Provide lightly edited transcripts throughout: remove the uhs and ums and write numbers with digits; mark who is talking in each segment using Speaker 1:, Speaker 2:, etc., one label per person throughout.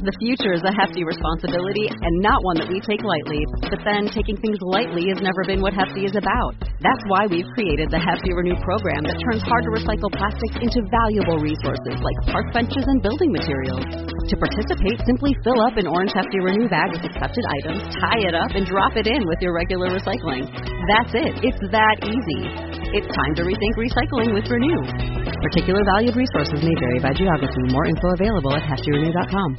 Speaker 1: The future is a hefty responsibility and not one that we take lightly. But then taking things lightly has never been what Hefty is about. That's why we've created the Hefty Renew program that turns hard-to-recycle plastics into valuable resources like park benches and building materials. To participate, simply fill up an orange Hefty Renew bag with accepted items, tie it up, and drop it in with your regular recycling. That's it. It's that easy. It's time to rethink recycling with Renew. Particular valued resources may vary by geography. More info available at heftyrenew.com.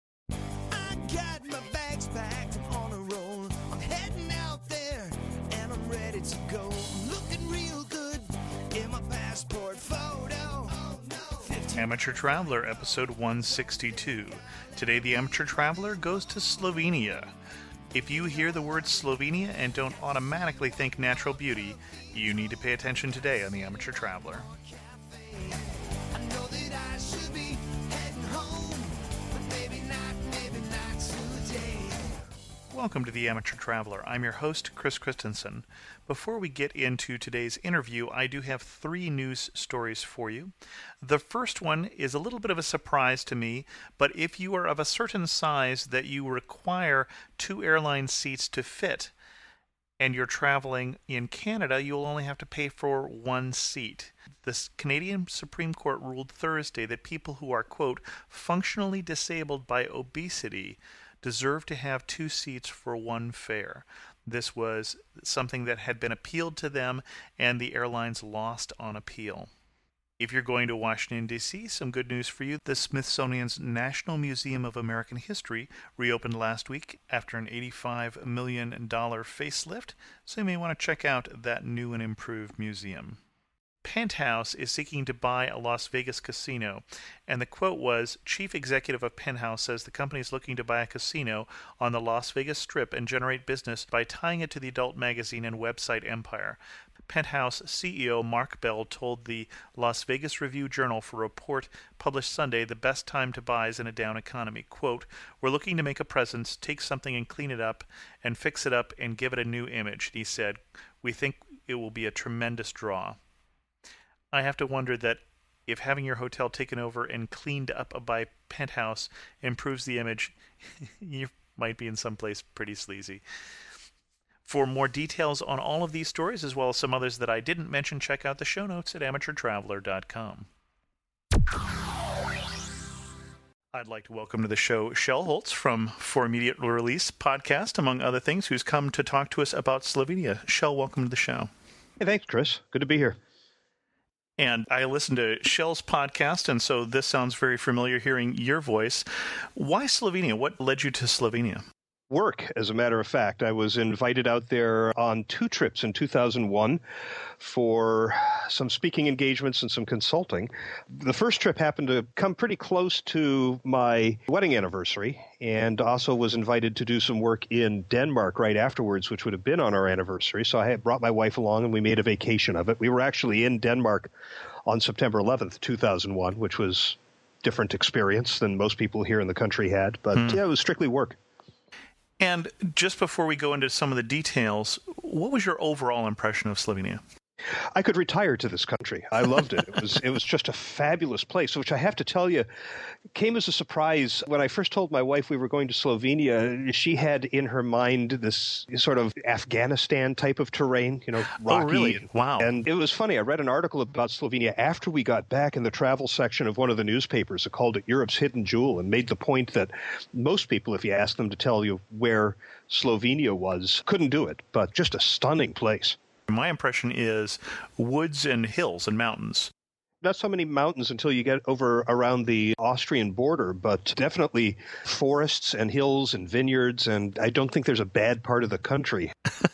Speaker 2: Amateur Traveler, episode 162. Today, the Amateur Traveler goes to Slovenia. If you hear the word Slovenia and don't automatically think natural beauty, you need to pay attention today on the Amateur Traveler. Welcome to the Amateur Traveler. I'm your host, Chris Christensen. Before we get into today's interview, I do have 3 news stories for you. The first one is a little bit of a surprise to me, but if you are of a certain size that you require 2 airline seats to fit, and you're traveling in Canada, you'll only have to pay for 1 seat. The Canadian Supreme Court ruled Thursday that people who are, quote, functionally disabled by obesity deserve to have 2 seats for 1 fare. This was something that had been appealed to them, and the airlines lost on appeal. If you're going to Washington, D.C., some good news for you. The Smithsonian's National Museum of American History reopened last week after an $85 million facelift, so you may want to check out that new and improved museum. Penthouse is seeking to buy a Las Vegas casino, and the quote was, Chief Executive of Penthouse says the company is looking to buy a casino on the Las Vegas Strip and generate business by tying it to the adult magazine and website empire. Penthouse CEO Mark Bell told the Las Vegas Review-Journal for a report published Sunday the best time to buy is in a down economy. Quote, we're looking to make a presence, take something and clean it up, and fix it up and give it a new image, he said. We think it will be a tremendous draw. I have to wonder that if having your hotel taken over and cleaned up by Penthouse improves the image, you might be in some place pretty sleazy. For more details on all of these stories, as well as some others that I didn't mention, check out the show notes at amateurtraveler.com. I'd like to welcome to the show Shel Holtz from For Immediate Release podcast, among other things, who's come to talk to us about Slovenia. Shel, welcome to the show.
Speaker 3: Hey, thanks, Chris. Good to be here.
Speaker 2: And I listened to Shel's podcast, and so this sounds very familiar hearing your voice. Why Slovenia? What led you to Slovenia?
Speaker 3: Work, as a matter of fact. I was invited out there on 2 trips in 2001 for some speaking engagements and some consulting. The first trip happened to come pretty close to my wedding anniversary, and also was invited to do some work in Denmark right afterwards, which would have been on our anniversary. So I had brought my wife along, and we made a vacation of it. We were actually in Denmark on September 11th, 2001, which was a different experience than most people here in the country had. But yeah, it was strictly work.
Speaker 2: And just before we go into some of the details, what was your overall impression of Slovenia?
Speaker 3: I could retire to this country. I loved it. It was just a fabulous place, which I have to tell you, came as a surprise. When I first told my wife we were going to Slovenia, she had in her mind this sort of Afghanistan type of terrain, rocky.
Speaker 2: Oh, really? Wow.
Speaker 3: And it was funny. I read an article about Slovenia after we got back in the travel section of one of the newspapers. It called it Europe's Hidden Jewel, and made the point that most people, if you ask them to tell you where Slovenia was, couldn't do it, but just a stunning place.
Speaker 2: My impression is woods and hills and mountains.
Speaker 3: Not so many mountains until you get over around the Austrian border, but definitely forests and hills and vineyards, and I don't think there's a bad part of the country.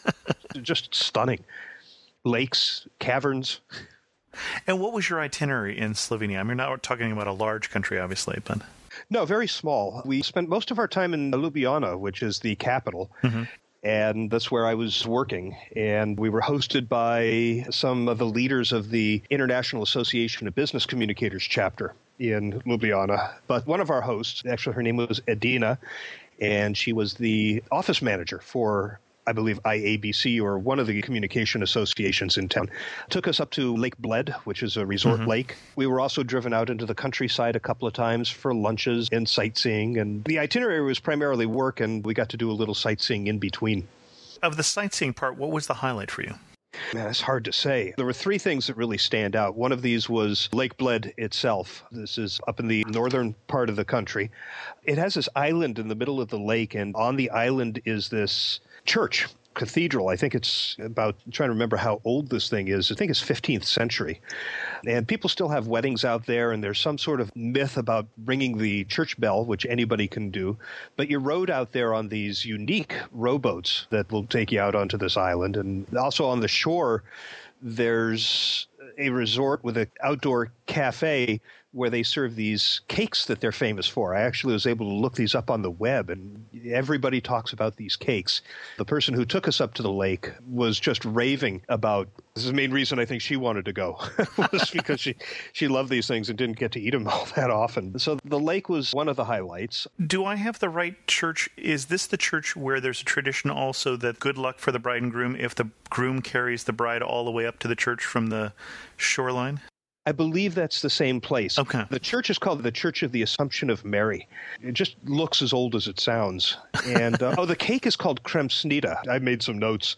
Speaker 3: Just stunning. Lakes, caverns.
Speaker 2: And what was your itinerary in Slovenia? I mean, we're not talking about a large country, obviously, but...
Speaker 3: No, very small. We spent most of our time in Ljubljana, which is the capital. Mm-hmm. And that's where I was working. And we were hosted by some of the leaders of the International Association of Business Communicators chapter in Ljubljana. But one of our hosts, actually her name was Edina, and she was the office manager for I believe IABC or one of the communication associations in town, took us up to Lake Bled, which is a resort lake. We were also driven out into the countryside a couple of times for lunches and sightseeing. And the itinerary was primarily work, and we got to do a little sightseeing in between.
Speaker 2: Of the sightseeing part, what was the highlight for you?
Speaker 3: Man, it's hard to say. There were three things that really stand out. One of these was Lake Bled itself. This is up in the northern part of the country. It has this island in the middle of the lake, and on the island is this church, cathedral. I think it's about, I'm trying to remember how old this thing is. I think it's 15th century. And people still have weddings out there, and there's some sort of myth about ringing the church bell, which anybody can do. But you're rowed out there on these unique rowboats that will take you out onto this island. And also on the shore, there's a resort with an outdoor cafe where they serve these cakes that they're famous for. I actually was able to look these up on the web, and everybody talks about these cakes. The person who took us up to the lake was just raving about, this is the main reason I think she wanted to go, was because she loved these things and didn't get to eat them all that often. So the lake was one of the highlights.
Speaker 2: Do I have the right church? Is this the church where there's a tradition also that good luck for the bride and groom if the groom carries the bride all the way up to the church from the shoreline?
Speaker 3: I believe that's the same place.
Speaker 2: Okay.
Speaker 3: The church is called the Church of the Assumption of Mary. It just looks as old as it sounds. And, the cake is called kremsnita. I made some notes.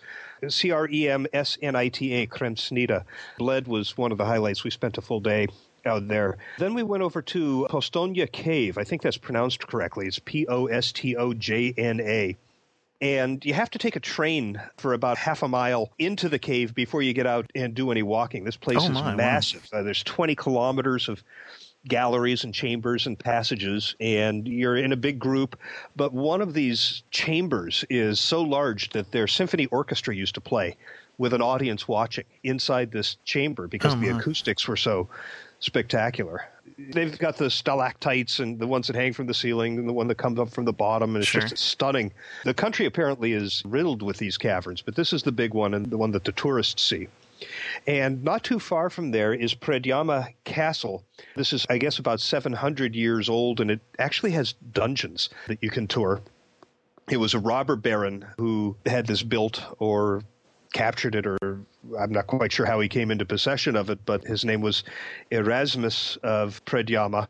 Speaker 3: Kremsnita, kremsnita. Bled was one of the highlights. We spent a full day out there. Then we went over to Postojna Cave. I think that's pronounced correctly. It's Postojna. And you have to take a train for about half a mile into the cave before you get out and do any walking. This place is massive. Wow. There's 20 kilometers of galleries and chambers and passages, and you're in a big group. But one of these chambers is so large that their symphony orchestra used to play with an audience watching inside this chamber because the acoustics were so spectacular. They've got the stalactites and the ones that hang from the ceiling and the one that comes up from the bottom, and it's just stunning. The country apparently is riddled with these caverns, but this is the big one and the one that the tourists see. And not too far from there is Predjama Castle. This is, I guess, about 700 years old, and it actually has dungeons that you can tour. It was a robber baron who had this built or captured it, or I'm not quite sure how he came into possession of it, but his name was Erasmus of Predjama.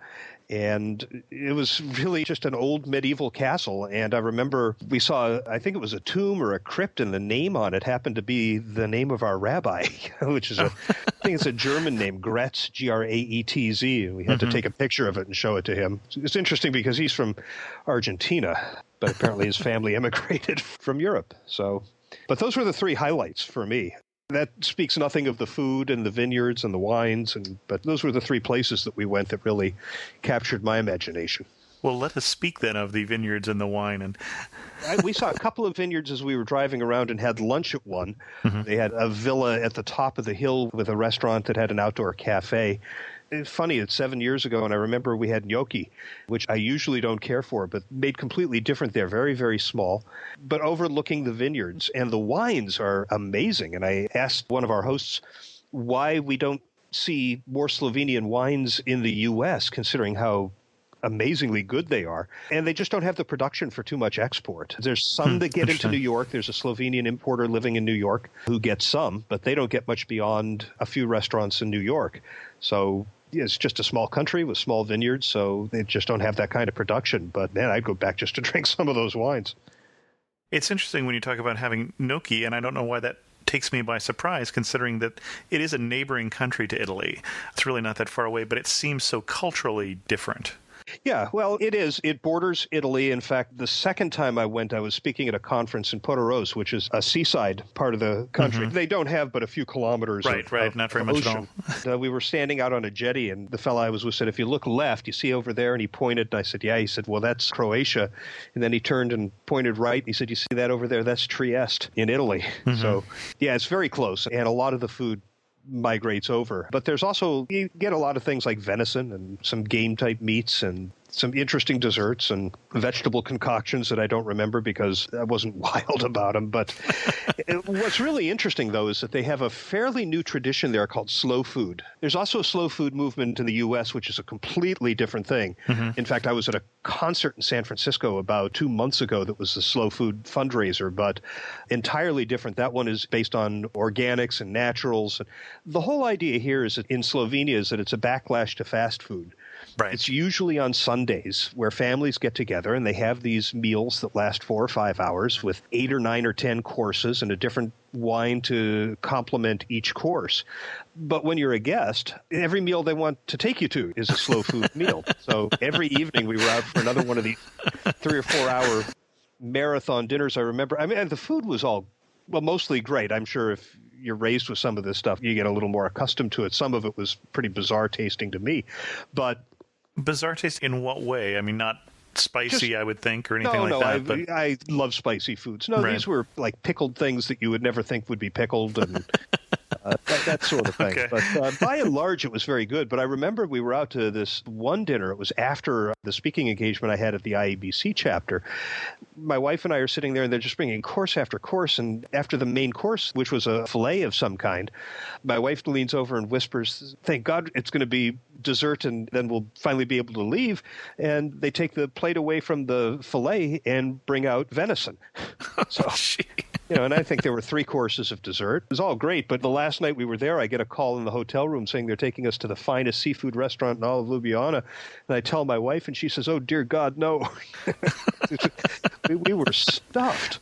Speaker 3: And it was really just an old medieval castle. And I remember we saw, I think it was a tomb or a crypt, and the name on it happened to be the name of our rabbi, which is I think it's a German name, Graetz, Graetz. And we had to take a picture of it and show it to him. It's interesting because he's from Argentina, but apparently his family emigrated from Europe. But those were the three highlights for me. That speaks nothing of the food and the vineyards and the wines, but those were the three places that we went that really captured my imagination.
Speaker 2: Well, let us speak then of the vineyards and the wine.
Speaker 3: We saw a couple of vineyards as we were driving around and had lunch at one. They had a villa at the top of the hill with a restaurant that had an outdoor cafe. It's funny, it's 7 years ago, and I remember we had gnocchi, which I usually don't care for, but made completely different there, very, very small, but overlooking the vineyards. And the wines are amazing. And I asked one of our hosts why we don't see more Slovenian wines in the U.S., considering how amazingly good they are. And they just don't have the production for too much export. There's some that get into New York. There's a Slovenian importer living in New York who gets some, but they don't get much beyond a few restaurants in New York. So it's just a small country with small vineyards, so they just don't have that kind of production. But man, I'd go back just to drink some of those wines.
Speaker 2: It's interesting when you talk about having gnocchi, and I don't know why that takes me by surprise, considering that it is a neighboring country to Italy. It's really not that far away, but it seems so culturally different.
Speaker 3: Yeah, well, it is. It borders Italy. In fact, the second time I went, I was speaking at a conference in Portoroz, which is a seaside part of the country. They don't have but a few kilometers of
Speaker 2: not very much
Speaker 3: ocean.
Speaker 2: at all.
Speaker 3: We were standing out on a jetty, and the fellow I was with said, if you look left, you see over there, and he pointed, and I said, yeah. He said, well, that's Croatia. And then he turned and pointed right, and he said, you see that over there? That's Trieste in Italy. So, yeah, it's very close, and a lot of the food migrates over. But there's also, you get a lot of things like venison and some game-type meats and some interesting desserts and vegetable concoctions that I don't remember because I wasn't wild about them. But what's really interesting, though, is that they have a fairly new tradition there called slow food. There's also a slow food movement in the U.S., which is a completely different thing. In fact, I was at a concert in San Francisco about 2 months ago that was the slow food fundraiser, but entirely different. That one is based on organics and naturals. The whole idea here is that in Slovenia is that it's a backlash to fast food.
Speaker 2: Right.
Speaker 3: It's usually on Sundays where families get together and they have these meals that last 4 or 5 hours with 8 or 9 or 10 courses and a different wine to complement each course. But when you're a guest, every meal they want to take you to is a slow food meal. So every evening we were out for another one of these 3 or 4 hour marathon dinners. I remember, and the food was all, well, mostly great. I'm sure if you're raised with some of this stuff, you get a little more accustomed to it. Some of it was pretty bizarre tasting to me. But
Speaker 2: bizarre taste in what way? I mean, not spicy, I would think, or anything like that.
Speaker 3: I love spicy foods. No, These were like pickled things that you would never think would be pickled and that sort of thing. Okay. But by and large, it was very good. But I remember we were out to this one dinner. It was after the speaking engagement I had at the IABC chapter. My wife and I are sitting there, and they're just bringing course after course. And after the main course, which was a filet of some kind, my wife leans over and whispers, "Thank God it's going to be dessert, and then we'll finally be able to leave." And they take the plate away from the filet and bring out venison. So, and I think there were 3 courses of dessert. It was all great, but the last night we were there, I get a call in the hotel room saying they're taking us to the finest seafood restaurant in all of Ljubljana. And I tell my wife, and she says, "Oh, dear God, no." we were stuffed.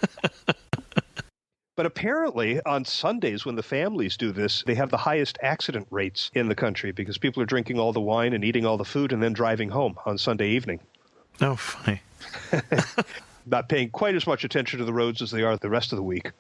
Speaker 3: But apparently on Sundays when the families do this, they have the highest accident rates in the country because people are drinking all the wine and eating all the food and then driving home on Sunday evening.
Speaker 2: Oh, funny.
Speaker 3: Not paying quite as much attention to the roads as they are the rest of the week.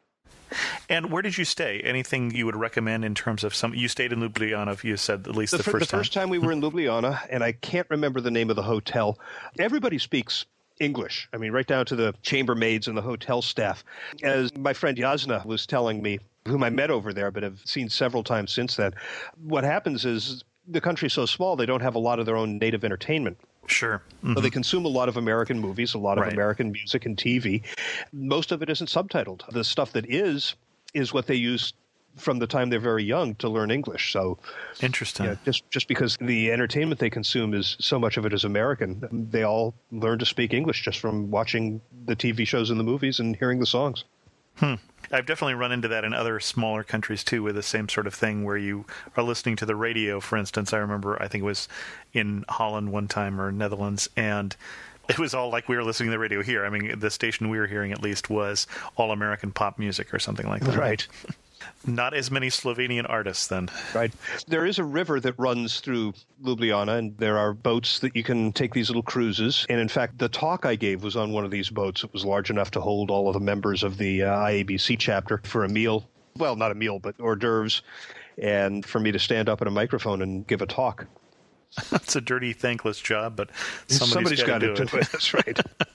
Speaker 2: And where did you stay? Anything you would recommend in terms of you stayed in Ljubljana, you said, at least the first time? The first
Speaker 3: time we were in Ljubljana, and I can't remember the name of the hotel. Everybody speaks English. I mean, right down to the chambermaids and the hotel staff. As my friend Jasna was telling me, whom I met over there but have seen several times since then, what happens is the country's so small, they don't have a lot of their own native entertainment.
Speaker 2: Sure. Mm-hmm.
Speaker 3: So they consume a lot of American movies, a lot of American music and TV. Most of it isn't subtitled. The stuff that is what they use from the time they're very young to learn English. So
Speaker 2: interesting.
Speaker 3: Just because the entertainment they consume is so much of it is American, they all learn to speak English just from watching the TV shows and the movies and hearing the songs.
Speaker 2: I've definitely run into that in other smaller countries, too, with the same sort of thing where you are listening to the radio, for instance. I remember, I think it was in Holland one time or Netherlands, and it was all like we were listening to the radio here. I mean, the station we were hearing, at least, was all American pop music or something like that.
Speaker 3: Right.
Speaker 2: Not as many Slovenian artists, then.
Speaker 3: Right. There is a river that runs through Ljubljana, and there are boats that you can take these little cruises. And in fact, the talk I gave was on one of these boats. It was large enough to hold all of the members of the IABC chapter for a meal. Well, not a meal, but hors d'oeuvres. And for me to stand up at a microphone and give a talk.
Speaker 2: It's a dirty, thankless job, but
Speaker 3: somebody's got to do it. That's right.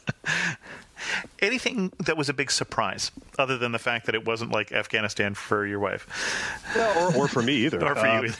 Speaker 2: Anything that was a big surprise, other than the fact that it wasn't like Afghanistan for your wife?
Speaker 3: Well, or for me either.
Speaker 2: Or for you either.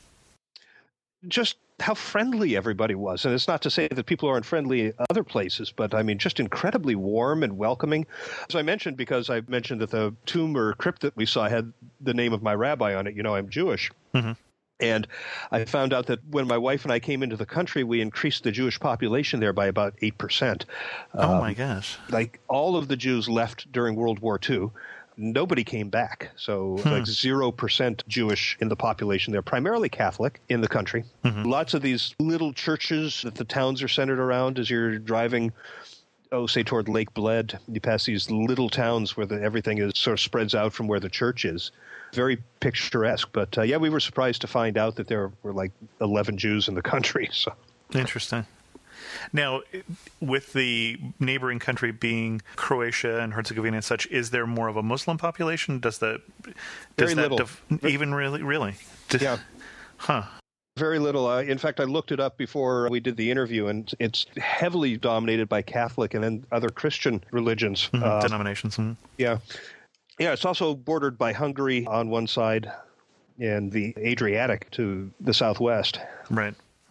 Speaker 3: Just how friendly everybody was. And it's not to say that people aren't friendly other places, but I mean, just incredibly warm and welcoming. As I mentioned, because I mentioned that the tomb or crypt that we saw had the name of my rabbi on it, I'm Jewish. Mm-hmm. And I found out that when my wife and I came into the country, we increased the Jewish population there by about 8%.
Speaker 2: Oh, my gosh.
Speaker 3: Like all of the Jews left during World War II. Nobody came back. So like 0% Jewish in the population there, primarily Catholic in the country. Mm-hmm. Lots of these little churches that the towns are centered around as you're driving, say toward Lake Bled. You pass these little towns where everything is sort of spreads out from where the church is. Very picturesque. But we were surprised to find out that there were like 11 Jews in the country. So
Speaker 2: interesting. Now, with the neighboring country being Croatia and Herzegovina and such, is there more of a Muslim population?
Speaker 3: Very little.
Speaker 2: Even really?
Speaker 3: Yeah.
Speaker 2: Huh.
Speaker 3: Very little. In fact, I looked it up before we did the interview, and it's heavily dominated by Catholic and then other Christian religions.
Speaker 2: Denominations. Mm-hmm.
Speaker 3: Yeah. Yeah, it's also bordered by Hungary on one side and the Adriatic to the southwest.
Speaker 2: Right.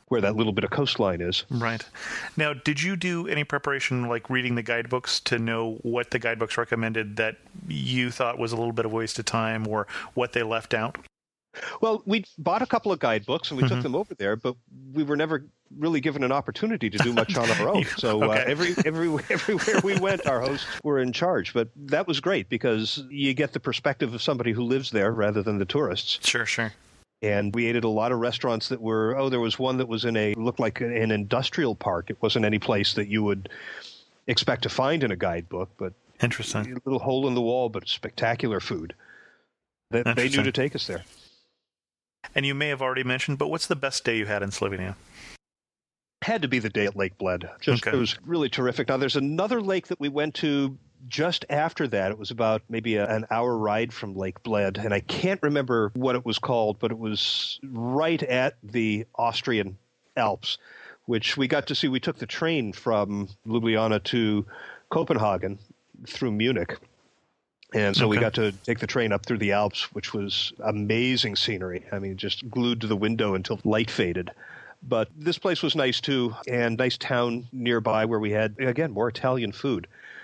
Speaker 3: where that little bit of coastline is.
Speaker 2: Right. Now, did you do any preparation, like reading the guidebooks, to know what the guidebooks recommended that you thought was a little bit of a waste of time, or what they left out?
Speaker 3: Well, we bought a couple of guidebooks and we took them over there, but we were never really given an opportunity to do much on our own. So everywhere we went, our hosts were in charge. But that was great because you get the perspective of somebody who lives there rather than the tourists.
Speaker 2: Sure.
Speaker 3: And we ate at a lot of restaurants that were, there was one that was looked like an industrial park. It wasn't any place that you would expect to find in a guidebook, but
Speaker 2: interesting.
Speaker 3: A little hole in the wall, but spectacular food that they knew to take us there.
Speaker 2: And you may have already mentioned, but what's the best day you had in Slovenia?
Speaker 3: Had to be the day at Lake Bled. It was really terrific. Now, there's another lake that we went to just after that. It was about maybe an hour ride from Lake Bled, and I can't remember what it was called, but it was right at the Austrian Alps, which we got to see. We took the train from Ljubljana to Copenhagen through Munich. And so we got to take the train up through the Alps, which was amazing scenery. I mean, just glued to the window until light faded. But this place was nice, too, and nice town nearby where we had, again, more Italian food.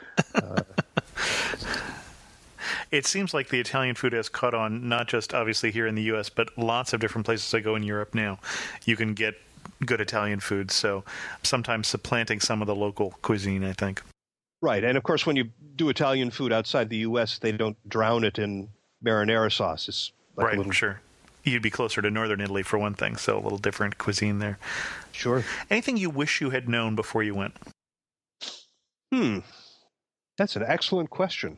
Speaker 2: It seems like the Italian food has caught on, not just obviously here in the U.S., but lots of different places I go in Europe now. You can get good Italian food, so sometimes supplanting some of the local cuisine, I think.
Speaker 3: Right. And, of course, when you do Italian food outside the U.S., they don't drown it in marinara sauce. It's like
Speaker 2: sure. You'd be closer to northern Italy, for one thing, so a little different cuisine there.
Speaker 3: Sure.
Speaker 2: Anything you wish you had known before you went?
Speaker 3: That's an excellent question.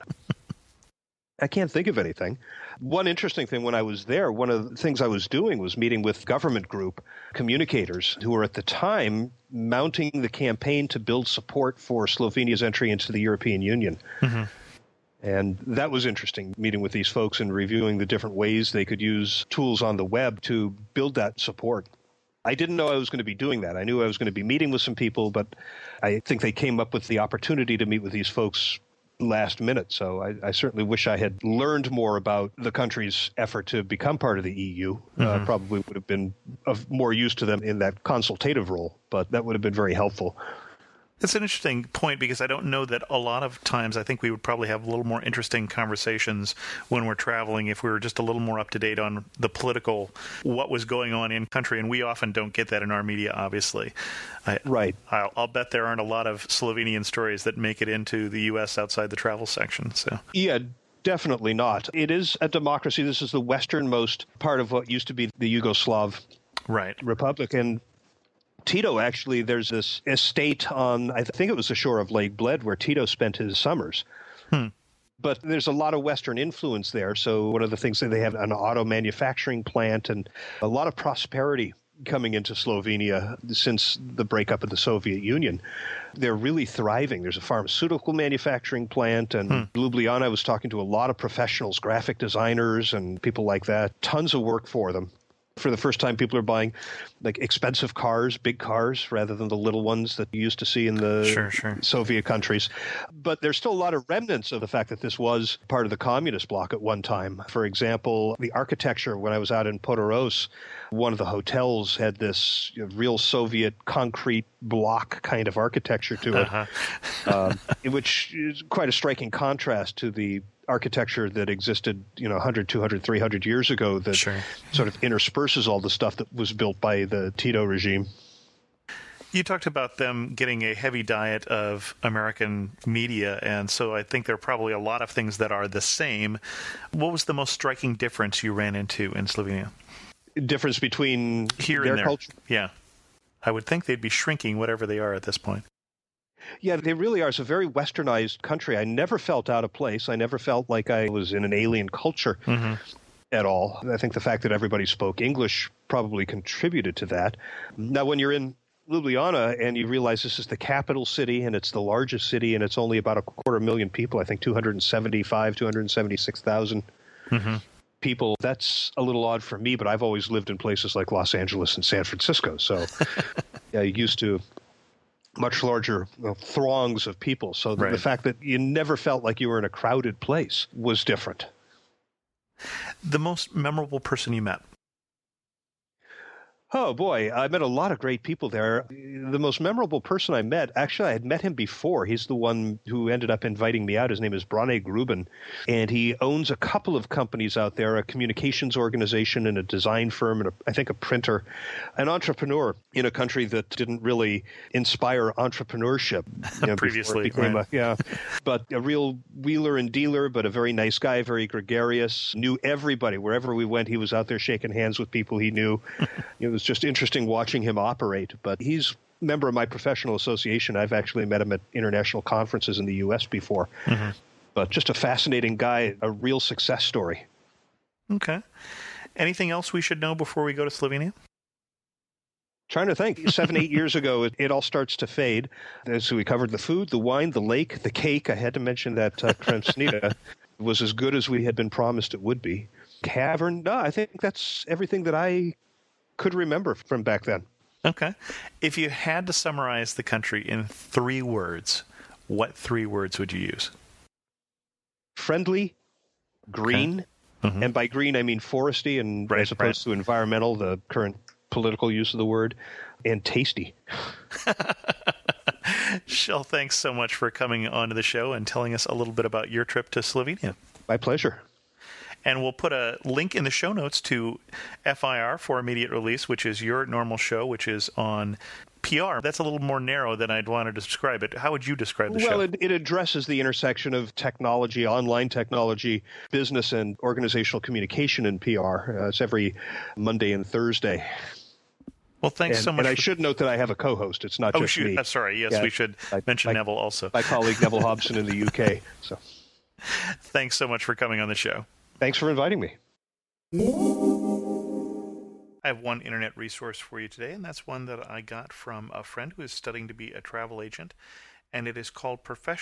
Speaker 3: I can't think of anything. One interesting thing when I was there, one of the things I was doing was meeting with government group communicators who were at the time mounting the campaign to build support for Slovenia's entry into the European Union. And that was interesting, meeting with these folks and reviewing the different ways they could use tools on the web to build that support. I didn't know I was going to be doing that. I knew I was going to be meeting with some people, but I think they came up with the opportunity to meet with these folks last minute. So I certainly wish I had learned more about the country's effort to become part of the EU. Probably would have been of more use to them in that consultative role, but that would have been very helpful.
Speaker 2: It's an interesting point because I don't know that a lot of times I think we would probably have a little more interesting conversations when we're traveling if we were just a little more up to date on the political, what was going on in country. And we often don't get that in our media, obviously.
Speaker 3: Right.
Speaker 2: I'll bet there aren't a lot of Slovenian stories that make it into the U.S. outside the travel section. So
Speaker 3: yeah, definitely not. It is a democracy. This is the westernmost part of what used to be the Yugoslav Republic. And Tito, actually, there's this estate on, I think it was the shore of Lake Bled, where Tito spent his summers. But there's a lot of Western influence there. So one of the things that they have an auto manufacturing plant and a lot of prosperity coming into Slovenia since the breakup of the Soviet Union. They're really thriving. There's a pharmaceutical manufacturing plant, and Ljubljana, I was talking to a lot of professionals, graphic designers and people like that. Tons of work for them. For the first time, people are buying like expensive cars, big cars, rather than the little ones that you used to see in the Soviet countries. But there's still a lot of remnants of the fact that this was part of the communist bloc at one time. For example, the architecture, when I was out in Podoros, one of the hotels had this real Soviet concrete block kind of architecture to it, which is quite a striking contrast to the architecture that existed, 100, 200, 300 years ago that sort of intersperses all the stuff that was built by the Tito regime.
Speaker 2: You talked about them getting a heavy diet of American media, and so I think there are probably a lot of things that are the same. What was the most striking difference you ran into in Slovenia? Difference
Speaker 3: between
Speaker 2: here
Speaker 3: their
Speaker 2: and there.
Speaker 3: Culture?
Speaker 2: Yeah. I would think they'd be shrinking, whatever they are at this point.
Speaker 3: Yeah, they really are. It's a very westernized country. I never felt out of place. I never felt like I was in an alien culture at all. I think the fact that everybody spoke English probably contributed to that. Now, when you're in Ljubljana and you realize this is the capital city and it's the largest city and it's only about 250,000 people, I think 276,000 people, that's a little odd for me, but I've always lived in places like Los Angeles and San Francisco. So yeah, used to much larger throngs of people. So the fact that you never felt like you were in a crowded place was different.
Speaker 2: The most memorable person you met?
Speaker 3: Oh, boy. I met a lot of great people there. The most memorable person I met, actually, I had met him before. He's the one who ended up inviting me out. His name is Brane Gruben, and he owns a couple of companies out there, a communications organization and a design firm, and I think a printer, an entrepreneur in a country that didn't really inspire entrepreneurship.
Speaker 2: Previously.
Speaker 3: But a real wheeler and dealer, but a very nice guy, very gregarious, knew everybody. Wherever we went, he was out there shaking hands with people he knew. It was just interesting watching him operate, but he's a member of my professional association. I've actually met him at international conferences in the U.S. before. Mm-hmm. But just a fascinating guy, a real success story.
Speaker 2: Okay. Anything else we should know before we go to Slovenia?
Speaker 3: Trying to think. 7-8 years ago, it all starts to fade. So we covered the food, the wine, the lake, the cake. I had to mention that Kremsnita was as good as we had been promised it would be. Cavern. No, I think that's everything that I could remember from back then.
Speaker 2: Okay. If you had to summarize the country in 3 words, what 3 words would you use?
Speaker 3: Friendly, green, mm-hmm. and by green I mean foresty, and as opposed to environmental, the current political use of the word, and tasty.
Speaker 2: Shel, thanks so much for coming on to the show and telling us a little bit about your trip to Slovenia.
Speaker 3: My pleasure.
Speaker 2: And we'll put a link in the show notes to FIR, for immediate release, which is your normal show, which is on PR. That's a little more narrow than I'd want to describe it. How would you describe the show?
Speaker 3: Well, it addresses the intersection of technology, online technology, business, and organizational communication in PR. It's every Monday and Thursday.
Speaker 2: Well, thanks so much.
Speaker 3: And I should note that I have a co-host. It's not just me.
Speaker 2: Sorry. Yes, we should mention Neville also.
Speaker 3: My colleague Neville Hobson in the UK. So,
Speaker 2: thanks so much for coming on the show.
Speaker 3: Thanks for inviting me.
Speaker 2: I have one internet resource for you today, and that's one that I got from a friend who is studying to be a travel agent, and it is called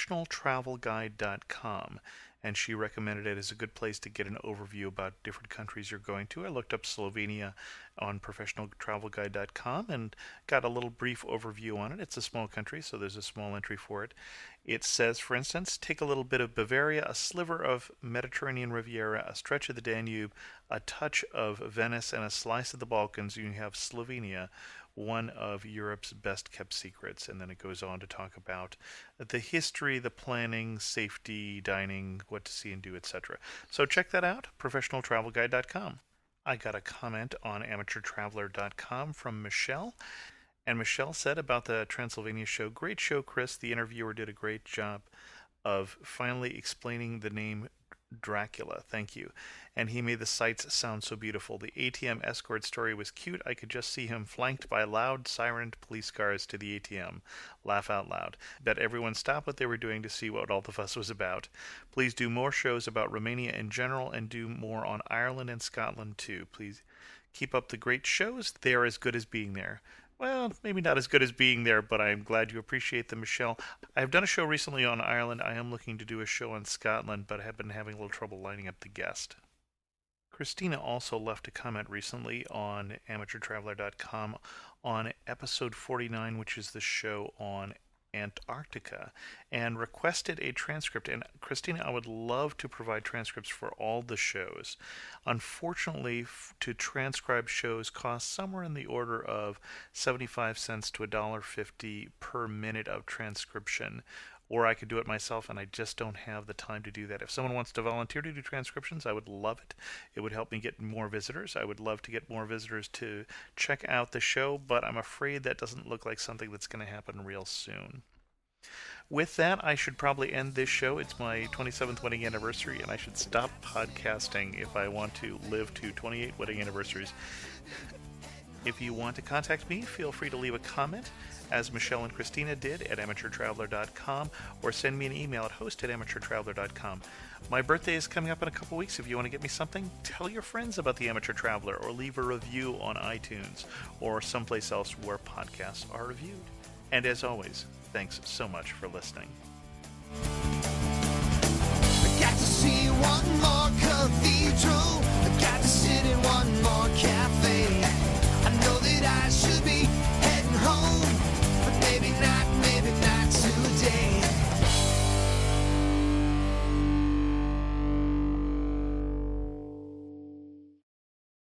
Speaker 2: ProfessionalTravelGuide.com. And she recommended it as a good place to get an overview about different countries you're going to. I looked up Slovenia on ProfessionalTravelGuide.com and got a little brief overview on it. It's a small country, so there's a small entry for it. It says, for instance, take a little bit of Bavaria, a sliver of Mediterranean Riviera, a stretch of the Danube, a touch of Venice, and a slice of the Balkans. You have Slovenia, one of Europe's best-kept secrets. And then it goes on to talk about the history, the planning, safety, dining, what to see and do, etc. So check that out, ProfessionalTravelGuide.com. I got a comment on AmateurTraveler.com from Michelle. And Michelle said about the Transylvania show, "Great show, Chris. The interviewer did a great job of finally explaining the name Dracula. Thank you. And he made the sights sound so beautiful. The ATM escort story was cute. I could just see him flanked by loud, sirened police cars to the ATM. Laugh out loud. Bet everyone stopped what they were doing to see what all the fuss was about. Please do more shows about Romania in general and do more on Ireland and Scotland too. Please keep up the great shows. They are as good as being there." Well, maybe not as good as being there, but I'm glad you appreciate them, Michelle. I have done a show recently on Ireland. I am looking to do a show on Scotland, but I have been having a little trouble lining up the guest. Christina also left a comment recently on AmateurTraveler.com on episode 49, which is the show on Antarctica, and requested a transcript. And Christina, I would love to provide transcripts for all the shows. Unfortunately, to transcribe shows costs somewhere in the order of 75 cents to $1.50 per minute of transcription. Or I could do it myself, and I just don't have the time to do that. If someone wants to volunteer to do transcriptions, I would love it. It would help me get more visitors. I would love to get more visitors to check out the show, but I'm afraid that doesn't look like something that's going to happen real soon. With that, I should probably end this show. It's my 27th wedding anniversary, and I should stop podcasting if I want to live to 28 wedding anniversaries. If you want to contact me, feel free to leave a comment, as Michelle and Christina did, at AmateurTraveler.com, or send me an email at host@AmateurTraveler.com. My birthday is coming up in a couple weeks. If you want to get me something, tell your friends about the Amateur Traveler, or leave a review on iTunes, or someplace else where podcasts are reviewed. And as always, thanks so much for listening.
Speaker 4: I got to see one more